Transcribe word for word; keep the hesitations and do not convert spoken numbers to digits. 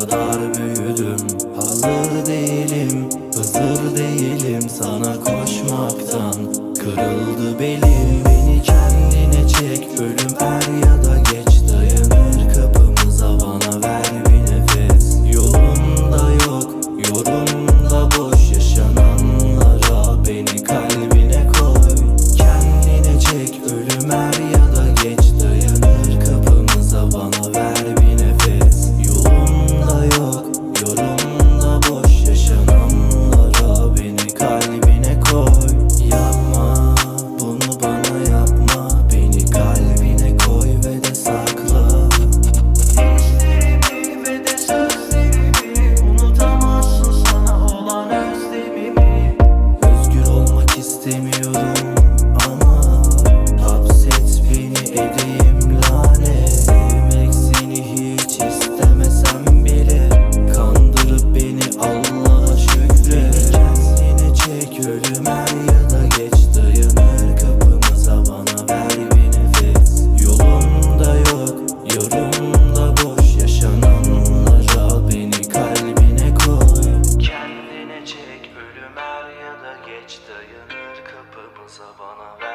kadar büyüdüm. Hazır değilim, hazır değilim sana koşmaktan. Kırıldı belim, beni kendine çek. Ölüm er ya da geç dayanır kapımıza, bana ver bir nefes. Yolunda yok, yorumda boş yaşananlara, beni kalbine koy. Kendine çek, ölüm er ya da geç dayanır kapımıza, bana ver bir nefes. Yolunda yok, yorumda boş yaşananlara, beni kalbine koy. Yapma bunu bana, yapma, beni kalbine koy ve de sakla. Hislerimi ve de sözlerimi, unutamazsın sana olan özlemimi. Özgür olmak istemiyorum ama hapset beni, edeyim lanet. Sevmek seni hiç istemesem bile, kandırıp beni Allah'a şükret. Kendine çek, ölüm er ya da geç dayanır kapımıza, bana ver bir nefes. Yolunda yok, yorumda boş yaşananlara, beni kalbine koy. Kendine çek, ölüm er ya da geç dayanır kapımıza, bana ver